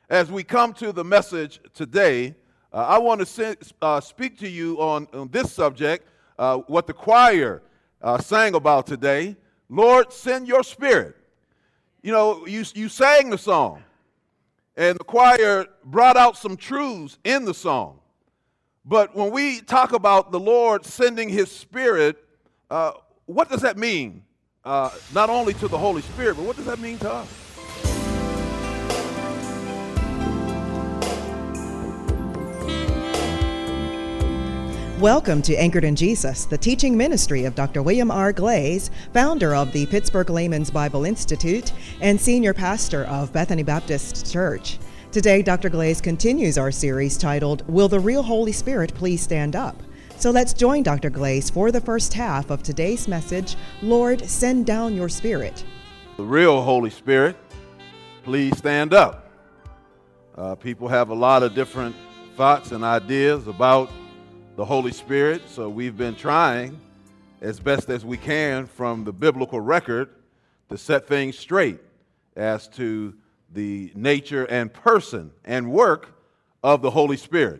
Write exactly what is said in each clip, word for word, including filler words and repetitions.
As we come to the message today, uh, I want to say, uh, speak to you on, on this subject, uh, what the choir uh, sang about today. Lord, send your spirit. You know, you, you sang the song, and the choir brought out some truths in the song. But when we talk about the Lord sending his spirit, uh, what does that mean? Uh, not only to the Holy Spirit, but what does that mean to us? Welcome to Anchored in Jesus, the teaching ministry of Doctor William R. Glaze, founder of the Pittsburgh Layman's Bible Institute and senior pastor of Bethany Baptist Church. Today, Doctor Glaze continues our series titled, Will the Real Holy Spirit Please Stand Up? So let's join Doctor Glaze for the first half of today's message, Lord, Send Down Your Spirit. The real Holy Spirit, please stand up. Uh, people have a lot of different thoughts and ideas about the Holy Spirit, so we've been trying as best as we can from the biblical record to set things straight as to the nature and person and work of the Holy Spirit.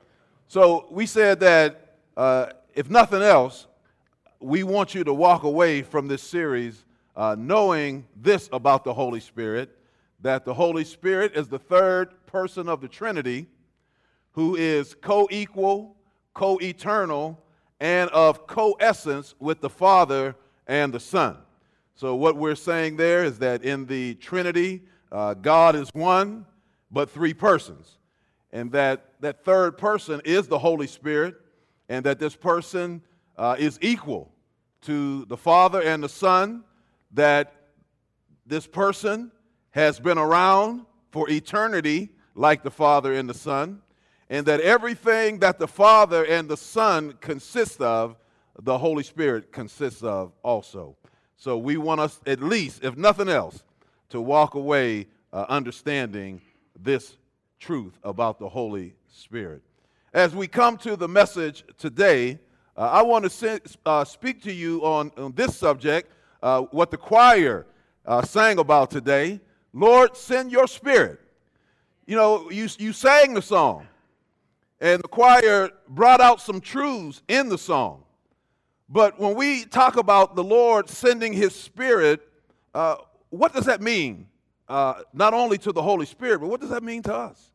So we said that uh, if nothing else, we want you to walk away from this series uh, knowing this about the Holy Spirit, that the Holy Spirit is the third person of the Trinity who is co-equal, co-eternal, and of co-essence with the Father and the Son. So what we're saying there is that in the Trinity, uh, God is one, but three persons. And that that third person is the Holy Spirit, and that this person uh, is equal to the Father and the Son, that this person has been around for eternity like the Father and the Son, and that everything that the Father and the Son consist of, the Holy Spirit consists of also. So we want us, at least, if nothing else, to walk away uh, understanding this truth about the Holy Spirit. As we come to the message today, uh, I want to say, uh, speak to you on, on this subject, uh, what the choir uh, sang about today. Lord, send your spirit. You know, you, you sang the song. And the choir brought out some truths in the song. But when we talk about the Lord sending his spirit, uh, what does that mean? Uh, not only to the Holy Spirit, but what does that mean to us?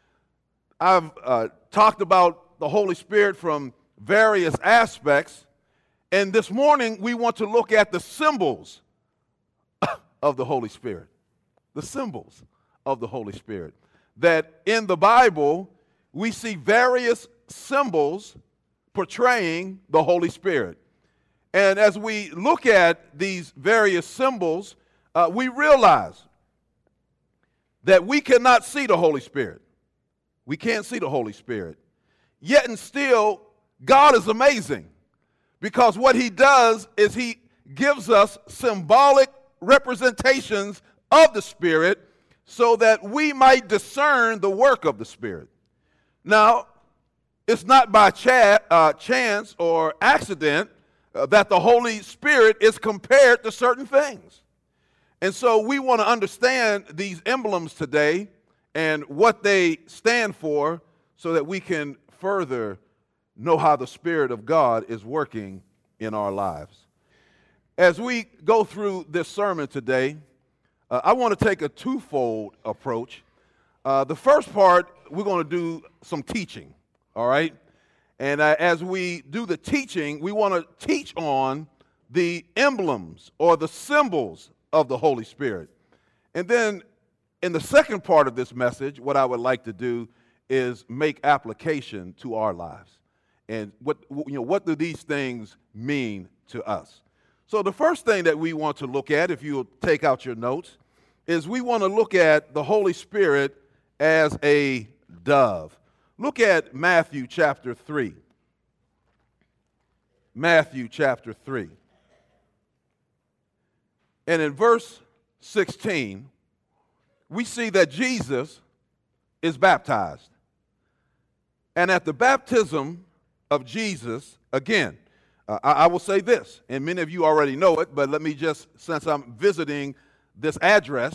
I've uh, talked about the Holy Spirit from various aspects. And this morning, we want to look at the symbols of the Holy Spirit. The symbols of the Holy Spirit. That in the Bible, we see various symbols portraying the Holy Spirit. And as we look at these various symbols, uh, we realize that we cannot see the Holy Spirit. We can't see the Holy Spirit. Yet and still, God is amazing, because what he does is he gives us symbolic representations of the Spirit so that we might discern the work of the Spirit. Now, it's not by cha- uh, chance or accident uh, that the Holy Spirit is compared to certain things. And so we want to understand these emblems today and what they stand for so that we can further know how the Spirit of God is working in our lives. As we go through this sermon today, uh, I want to take a twofold approach. Uh, the first part, we're going to do some teaching, all right? And uh, as we do the teaching, we want to teach on the emblems or the symbols of the Holy Spirit. And then in the second part of this message, what I would like to do is make application to our lives. And what, you know, what do these things mean to us? So the first thing that we want to look at, if you'll take out your notes, is we want to look at the Holy Spirit as a dove. Look at Matthew chapter three. Matthew chapter three. And in verse sixteen, we see that Jesus is baptized. And at the baptism of Jesus, again, uh, I, I will say this, and many of you already know it, but let me just, since I'm visiting this address,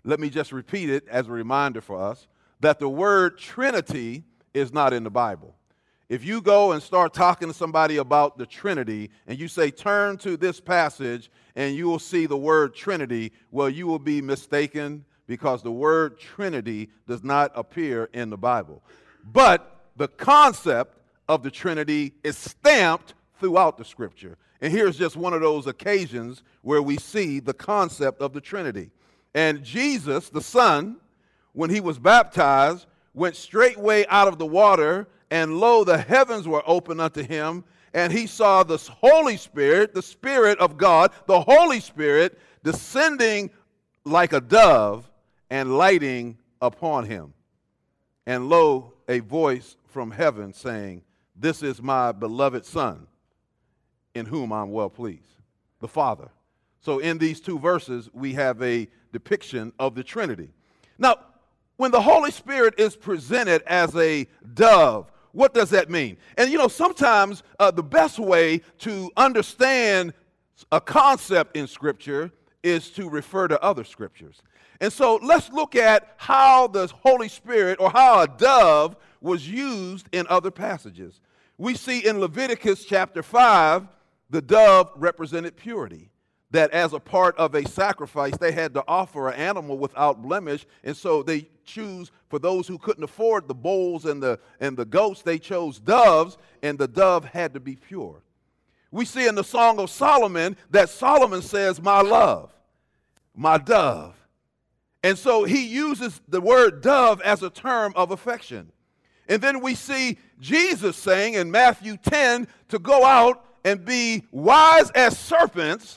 let me just repeat it as a reminder for us, that the word Trinity is not in the Bible. If you go and start talking to somebody about the Trinity and you say, turn to this passage and you will see the word Trinity, well, you will be mistaken because the word Trinity does not appear in the Bible. But the concept of the Trinity is stamped throughout the Scripture. And here's just one of those occasions where we see the concept of the Trinity. And Jesus, the Son, when he was baptized, went straightway out of the water, and lo, the heavens were opened unto him, and he saw the Holy Spirit, the Spirit of God, the Holy Spirit, descending like a dove and lighting upon him. And lo, a voice from heaven saying, this is my beloved Son, in whom I'm well pleased, the Father. So in these two verses, we have a depiction of the Trinity. Now, when the Holy Spirit is presented as a dove, what does that mean? And you know, sometimes uh, the best way to understand a concept in Scripture is to refer to other Scriptures. And so let's look at how the Holy Spirit, or how a dove was used in other passages. We see in Leviticus chapter five, the dove represented purity. That as a part of a sacrifice, they had to offer an animal without blemish. And so they choose, for those who couldn't afford the bulls and the, and the goats, they chose doves, and the dove had to be pure. We see in the Song of Solomon that Solomon says, my love, my dove. And so he uses the word dove as a term of affection. And then we see Jesus saying in Matthew ten to go out and be wise as serpents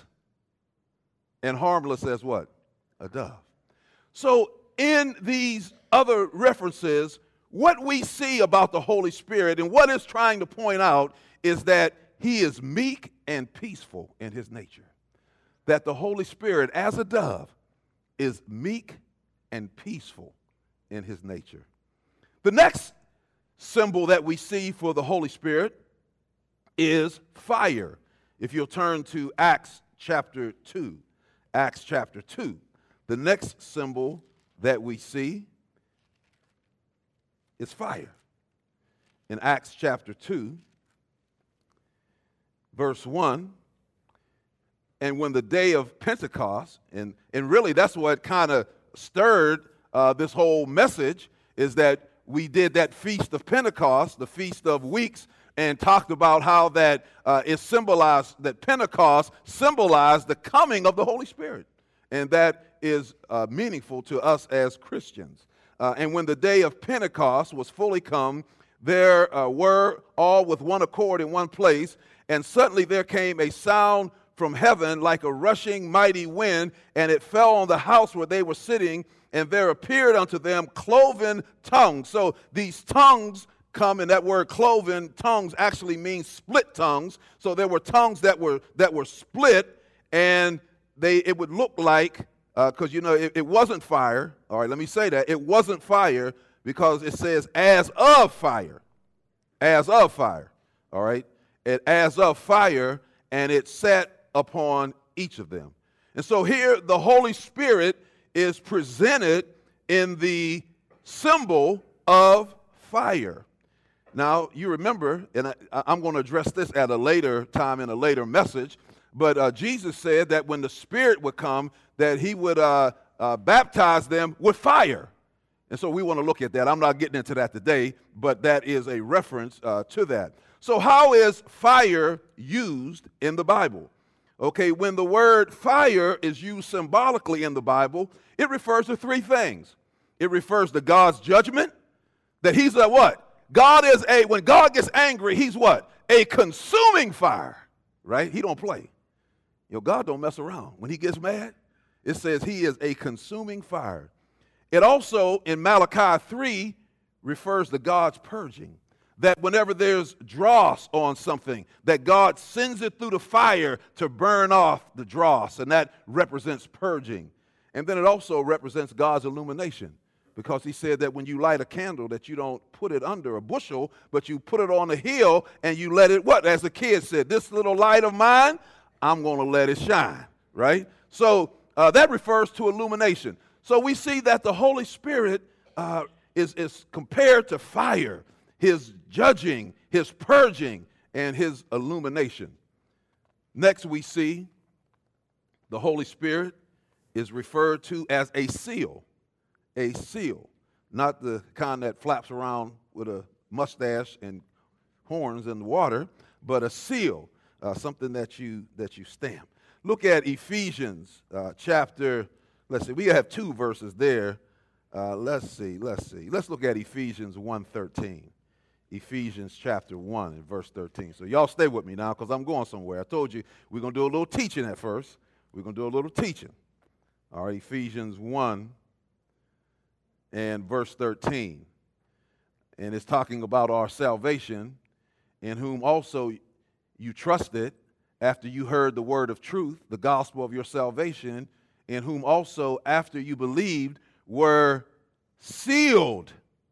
and harmless as what? A dove. So in these other references, what we see about the Holy Spirit and what it's trying to point out is that he is meek and peaceful in his nature. That the Holy Spirit, as a dove, is meek and peaceful in his nature. The next symbol that we see for the Holy Spirit is fire. If you'll turn to Acts chapter two. Acts chapter two. The next symbol that we see is fire. In Acts chapter two, verse one, and when the day of Pentecost, and, and really that's what kind of stirred uh, this whole message, is that we did that Feast of Pentecost, the Feast of Weeks, and talked about how that uh, it symbolized, that Pentecost symbolized the coming of the Holy Spirit. And that is uh, meaningful to us as Christians. Uh, and when the day of Pentecost was fully come, there uh, were all with one accord in one place, and suddenly there came a sound from heaven like a rushing mighty wind, and it fell on the house where they were sitting, and there appeared unto them cloven tongues. So these tongues come, and that word cloven tongues actually means split tongues. So there were tongues that were that were split, and they it would look like, because uh, you know it, it wasn't fire. All right, let me say that. It wasn't fire because it says as of fire. As of fire. All right. It as of fire, and it sat upon each of them. And so here the Holy Spirit is presented in the symbol of fire. Now, you remember, and I, I'm going to address this at a later time in a later message, but uh, Jesus said that when the Spirit would come, that he would uh, uh, baptize them with fire. And so we want to look at that. I'm not getting into that today, but that is a reference uh, to that. So how is fire used in the Bible? Okay, when the word fire is used symbolically in the Bible, it refers to three things. It refers to God's judgment, that he's a what? God is a, when God gets angry, he's what? A consuming fire, right? He don't play. You know, God don't mess around. When he gets mad, it says he is a consuming fire. It also, in Malachi three, refers to God's purging. That whenever there's dross on something, that God sends it through the fire to burn off the dross, and that represents purging. And then it also represents God's illumination, because he said that when you light a candle, that you don't put it under a bushel, but you put it on a hill and you let it, what? As the kid said, this little light of mine, I'm going to let it shine, right? So uh, that refers to illumination. So we see that the Holy Spirit uh, is, is compared to fire, his judging, his purging, and his illumination. Next, we see the Holy Spirit is referred to as a seal, a seal, not the kind that flaps around with a mustache and horns in the water, but a seal, uh, something that you that you stamp. Look at Ephesians uh, chapter, let's see, we have two verses there. Uh, let's see, let's see. Let's look at Ephesians one thirteen. Ephesians chapter one and verse thirteen. So y'all stay with me now because I'm going somewhere. I told you we're going to do a little teaching at first. We're going to do a little teaching. All right, Ephesians one and verse thirteen. And it's talking about our salvation, in whom also you trusted after you heard the word of truth, the gospel of your salvation, in whom also after you believed were sealed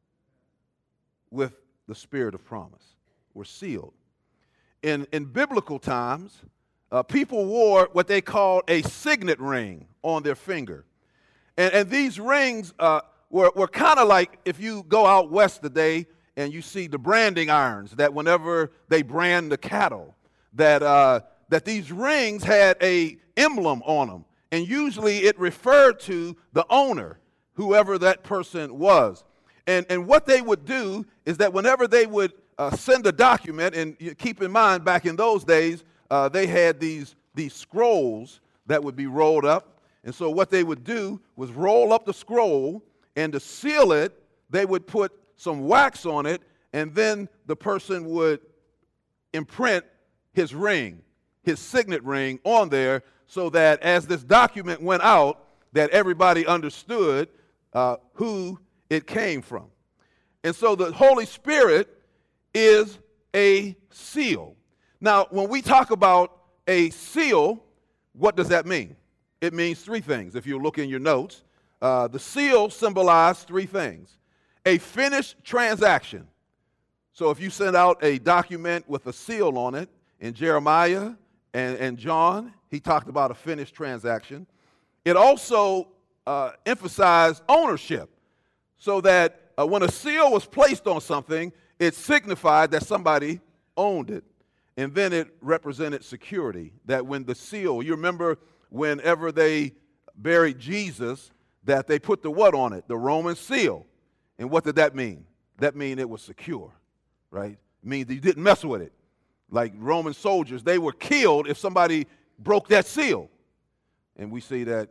with the spirit of promise. Were sealed. In, in biblical times, uh, people wore what they called a signet ring on their finger. And, and these rings uh, were, were kind of like if you go out west today and you see the branding irons, that whenever they brand the cattle, that, uh, that these rings had a emblem on them. And usually it referred to the owner, whoever that person was. And, and what they would do is that whenever they would uh, send a document, and you keep in mind back in those days, uh, they had these, these scrolls that would be rolled up. And so what they would do was roll up the scroll, and to seal it, they would put some wax on it, and then the person would imprint his ring, his signet ring on there, so that as this document went out, that everybody understood uh, who it came from. And so the Holy Spirit is a seal. Now, when we talk about a seal, what does that mean? It means three things. If you look in your notes, uh, the seal symbolized three things. A finished transaction. So if you send out a document with a seal on it, in Jeremiah and, and John, he talked about a finished transaction. It also uh, emphasized ownership, so that uh, when a seal was placed on something, it signified that somebody owned it. And then it represented security, that when the seal, you remember whenever they buried Jesus, that they put the what on it? The Roman seal. And what did that mean? That mean it was secure, right? It means you didn't mess with it. Like Roman soldiers, they were killed if somebody broke that seal. And we see that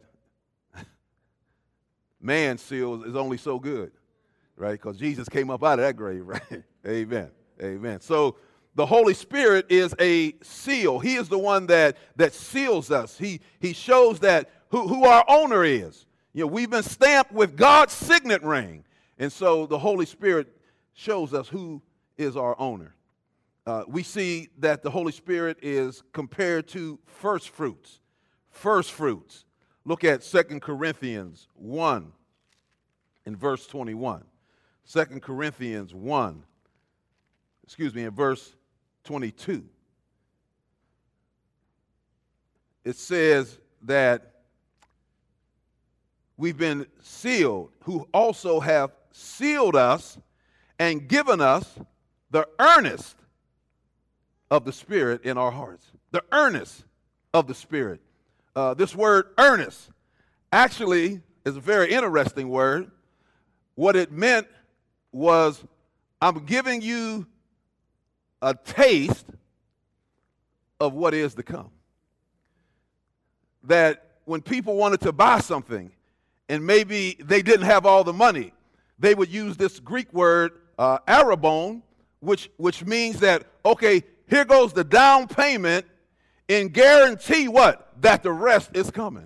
man's seal is only so good, right? Because Jesus came up out of that grave, right? Amen. Amen. So the Holy Spirit is a seal. He is the one that, that seals us. He, he shows that who, who our owner is. You know, we've been stamped with God's signet ring. And so the Holy Spirit shows us who is our owner. Uh, we see that the Holy Spirit is compared to first fruits. First fruits. Look at Second Corinthians one in verse twenty-one. Second Corinthians one, excuse me, in verse twenty-two. It says that we've been sealed, who also have sealed us and given us the earnest of the Spirit in our hearts. The earnest of the Spirit. Uh, this word earnest actually is a very interesting word. What it meant was, I'm giving you a taste of what is to come. That when people wanted to buy something and maybe they didn't have all the money, they would use this Greek word, uh, arabon, which, which means that, okay, here goes the down payment and guarantee what? That the rest is coming.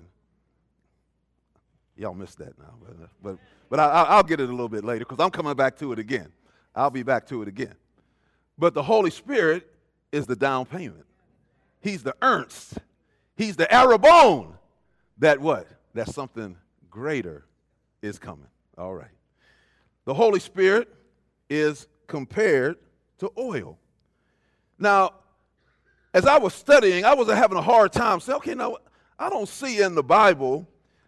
Y'all missed that now, but, but, but I, I'll get it a little bit later because I'm coming back to it again. I'll be back to it again. But the Holy Spirit is the down payment. He's the earnest. He's the arabon. That what? That something greater is coming. All right. The Holy Spirit is compared to oil. Now, as I was studying, I was having a hard time saying, okay, now, I don't see in the Bible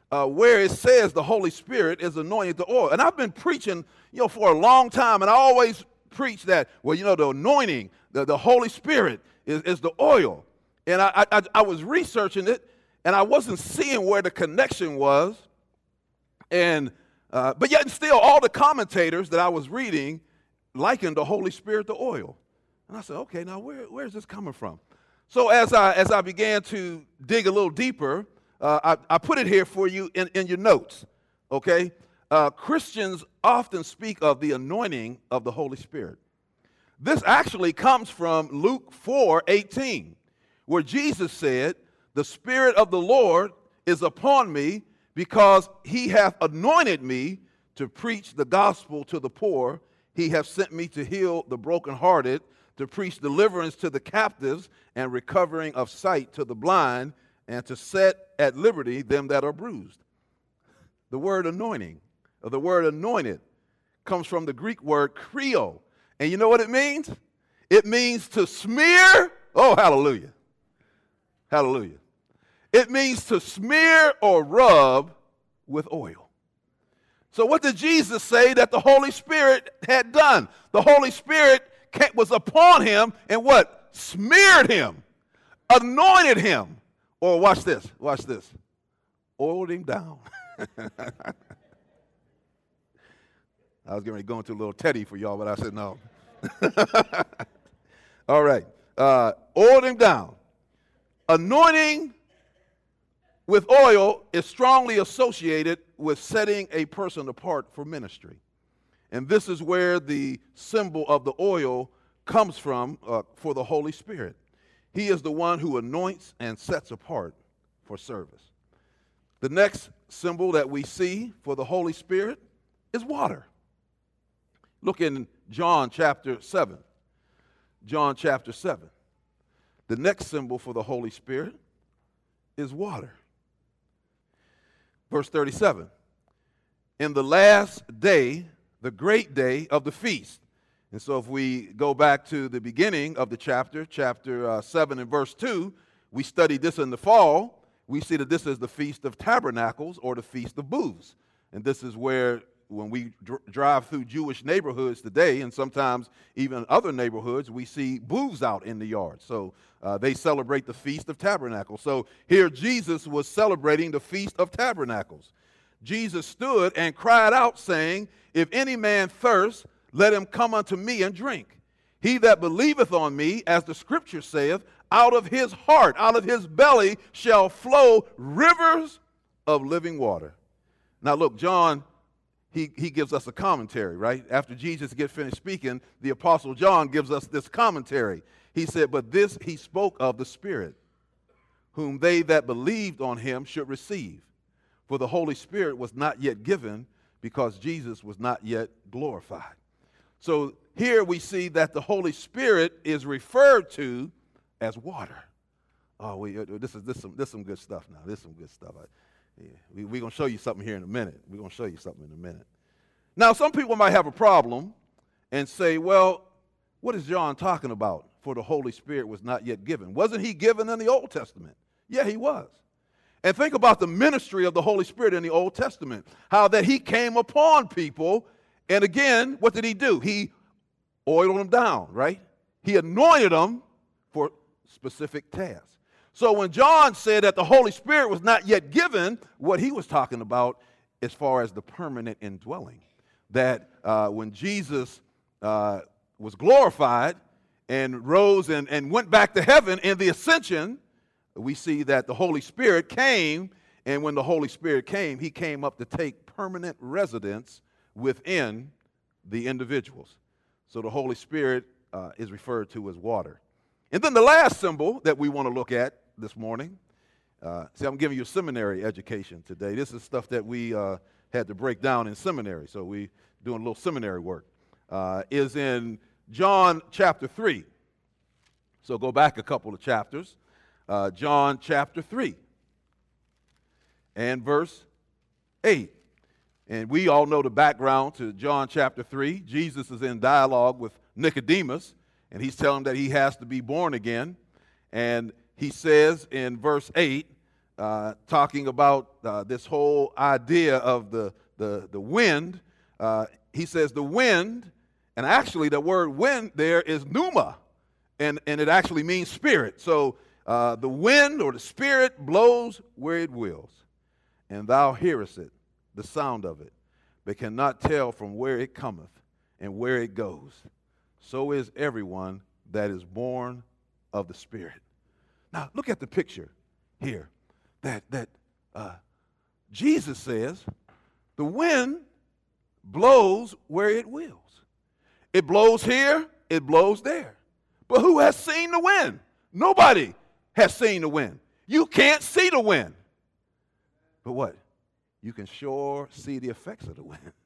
uh, where it says the Holy Spirit is anointing the oil. And I've been preaching, you know, for a long time, and I always preach that, well, you know, the anointing, the, the Holy Spirit is, is the oil. And I, I, I was researching it, and I wasn't seeing where the connection was. And uh, but yet and still, all the commentators that I was reading likened the Holy Spirit to oil. And I said, okay, now where, where is this coming from? So as I as I began to dig a little deeper, uh, I, I put it here for you in, in your notes, okay? Uh, Christians often speak of the anointing of the Holy Spirit. This actually comes from Luke four eighteen, where Jesus said, the Spirit of the Lord is upon me because he hath anointed me to preach the gospel to the poor. He hath sent me to heal the brokenhearted, to preach deliverance to the captives and recovering of sight to the blind, and to set at liberty them that are bruised. The word anointing, or the word anointed, comes from the Greek word kreo. And you know what it means? It means to smear. Oh, hallelujah. Hallelujah. It means to smear or rub with oil. So what did Jesus say that the Holy Spirit had done? The Holy Spirit was upon him and what? Smeared him, anointed him. Or watch this, watch this. Oiled him down. I was getting ready to go into a little Teddy for y'all, but I said no. All right. Uh, oiled him down. Anointing with oil is strongly associated with setting a person apart for ministry. And this is where the symbol of the oil comes from uh, for the Holy Spirit. He is the one who anoints and sets apart for service. The next symbol that we see for the Holy Spirit is water. Look in John chapter seven. John chapter seven. The next symbol for the Holy Spirit is water. Verse thirty-seven. In the last day, the great day of the feast. And so if we go back to the beginning of the chapter, chapter uh, seven and verse two, we studied this in the fall. We see that this is the Feast of Tabernacles or the Feast of Booths. And this is where when we dr- drive through Jewish neighborhoods today, and sometimes even other neighborhoods, we see booths out in the yard. So uh, they celebrate the Feast of Tabernacles. So here Jesus was celebrating the Feast of Tabernacles. Jesus stood and cried out, saying, if any man thirst, let him come unto me and drink. He that believeth on me, as the scripture saith, out of his heart, out of his belly shall flow rivers of living water. Now look, John, he, he gives us a commentary, right? After Jesus gets finished speaking, the Apostle John gives us this commentary. He said, but this he spoke of the Spirit, whom they that believed on him should receive. For the Holy Spirit was not yet given, because Jesus was not yet glorified. So here we see that the Holy Spirit is referred to as water. Oh, we, this is this some this some good stuff now. This is some good stuff. I, yeah, we, we're going to show you something here in a minute. We're going to show you something in a minute. Now, some people might have a problem and say, well, what is John talking about? For the Holy Spirit was not yet given. Wasn't he given in the Old Testament? Yeah, he was. And think about the ministry of the Holy Spirit in the Old Testament, how that he came upon people, and again, what did he do? He oiled them down, right? He anointed them for specific tasks. So when John said that the Holy Spirit was not yet given, what he was talking about as far as the permanent indwelling, that uh, when Jesus uh, was glorified and rose and, and went back to heaven in the ascension, we see that the Holy Spirit came, and when the Holy Spirit came, he came up to take permanent residence within the individuals. So the Holy Spirit uh, is referred to as water. And then the last symbol that we want to look at this morning, uh, see, I'm giving you a seminary education today. This is stuff that we uh, had to break down in seminary, so we doing a little seminary work, uh, is in John chapter three. So go back a couple of chapters. Uh, John chapter three and verse eight. And we all know the background to John chapter three. Jesus is in dialogue with Nicodemus, and he's telling him that he has to be born again. And he says in verse eight uh, talking about uh, this whole idea of the, the, the wind. Uh, he says the wind, and actually the word wind there is pneuma, and, and it actually means spirit. So uh, the wind or the spirit blows where it wills, and thou hearest it, the sound of it, but cannot tell from where it cometh and where it goes. So is everyone that is born of the Spirit. Now, look at the picture here that, that uh, Jesus says the wind blows where it wills. It blows here, it blows there. But who has seen the wind? Nobody has seen the wind. You can't see the wind. But what? You can sure see the effects of the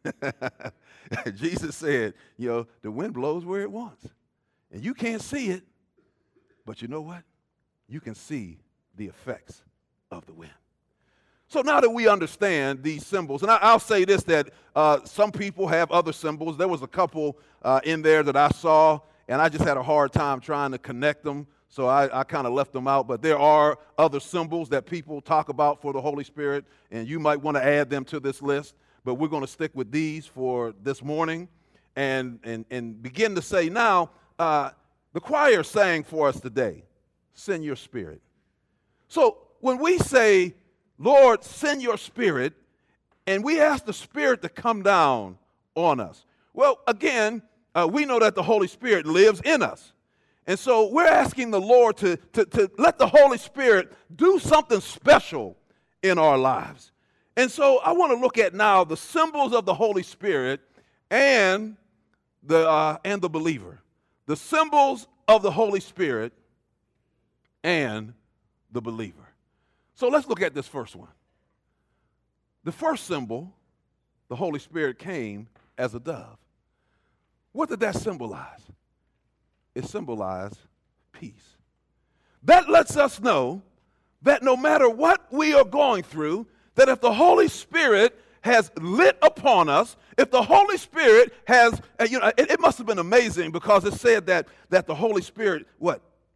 wind. Jesus said, you know, the wind blows where it wants. And you can't see it, but you know what? You can see the effects of the wind. So now that we understand these symbols, and I, I'll say this, that uh, some people have other symbols. There was a couple uh, in there that I saw, and I just had a hard time trying to connect them, so I, I kind of left them out. But there are other symbols that people talk about for the Holy Spirit, and you might want to add them to this list. But we're going to stick with these for this morning and, and, and begin to say now, uh, the choir sang for us today, send your spirit. So when we say, Lord, send your spirit, and we ask the Spirit to come down on us. Well, again, uh, we know that the Holy Spirit lives in us. And so we're asking the Lord to, to, to let the Holy Spirit do something special in our lives. And so I want to look at now the symbols of the Holy Spirit and the, uh, and the believer. The symbols of the Holy Spirit and the believer. So let's look at this first one. The first symbol, the Holy Spirit came as a dove. What did that symbolize? It symbolized peace. That lets us know that no matter what we are going through, that if the Holy Spirit has lit upon us, if the Holy Spirit has, you know, it, it must have been amazing because it said that, that the Holy Spirit, what?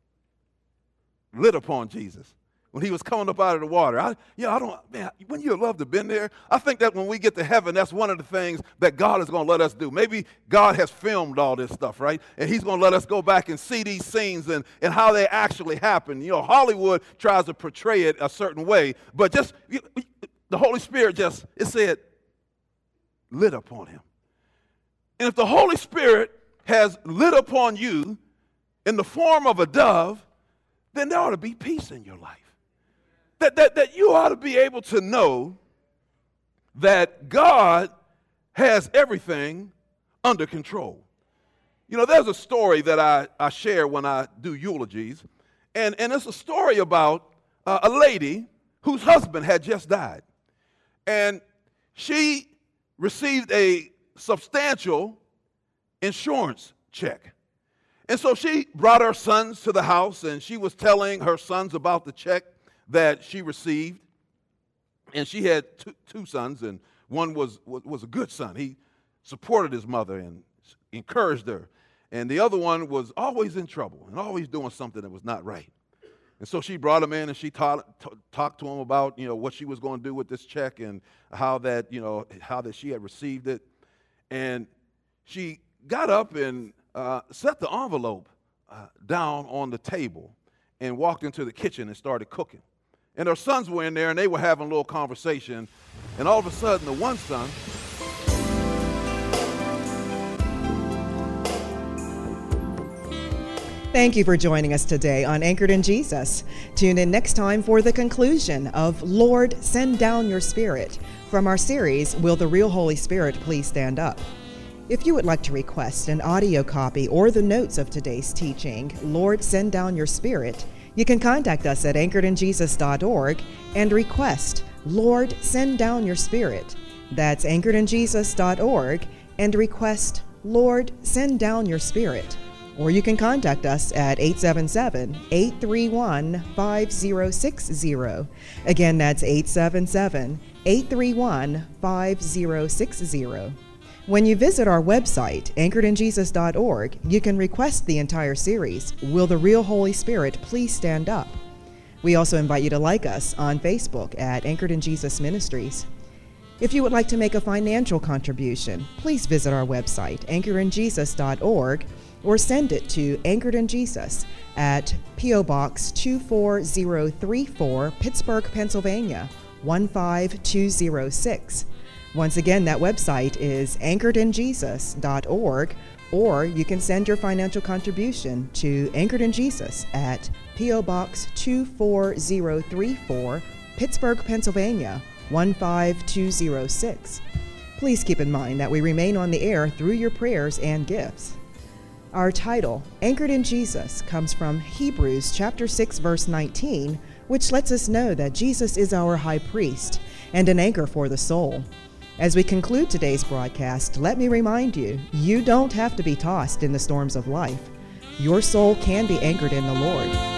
Lit upon Jesus when he was coming up out of the water. I, you know, I don't, man, wouldn't you have loved to have been there? I think that when we get to heaven, that's one of the things that God is going to let us do. Maybe God has filmed all this stuff, right? And he's going to let us go back and see these scenes and, and how they actually happen. You know, Hollywood tries to portray it a certain way, but just, you, the Holy Spirit just, it said, lit upon him. And if the Holy Spirit has lit upon you in the form of a dove, then there ought to be peace in your life. That, that, that you ought to be able to know that God has everything under control. You know, there's a story that I, I share when I do eulogies, and, and it's a story about uh, a lady whose husband had just died. And she received a substantial insurance check. And so she brought her sons to the house, and she was telling her sons about the check that she received. And she had two, two sons, and one was, was, was a good son. He supported his mother and encouraged her. And the other one was always in trouble and always doing something that was not right. And so she brought him in, and she taught, t- talked to him about, you know, what she was going to do with this check and how that, you know, how that she had received it. And she got up and uh, set the envelope uh, down on the table and walked into the kitchen and started cooking. And her sons were in there, and they were having a little conversation. And all of a sudden, the one son Thank you for joining us today on Anchored in Jesus. Tune in next time for the conclusion of Lord, Send Down Your Spirit from our series, Will the Real Holy Spirit Please Stand Up? If you would like to request an audio copy or the notes of today's teaching, Lord, Send Down Your Spirit, you can contact us at anchored in jesus dot org and request, Lord, Send Down Your Spirit. That's anchored in jesus dot org and request, Lord, Send Down Your Spirit. Or you can contact us at eight seven seven, eight three one, five zero six zero. Again, that's eight seven seven, eight three one, five zero six zero. When you visit our website, anchored in jesus dot org, you can request the entire series, Will the Real Holy Spirit Please Stand Up? We also invite you to like us on Facebook at Anchored in Jesus Ministries. If you would like to make a financial contribution, please visit our website, anchored in jesus dot org, or send it to Anchored in Jesus at P O Box two four zero three four, Pittsburgh, Pennsylvania, one five two zero six. Once again, that website is anchored in jesus dot org, or you can send your financial contribution to Anchored in Jesus at P O Box two four zero three four, Pittsburgh, Pennsylvania, one five two zero six. Please keep in mind that we remain on the air through your prayers and gifts. Our title, Anchored in Jesus, comes from Hebrews chapter six, verse nineteen, which lets us know that Jesus is our high priest and an anchor for the soul. As we conclude today's broadcast, let me remind you, you don't have to be tossed in the storms of life. Your soul can be anchored in the Lord.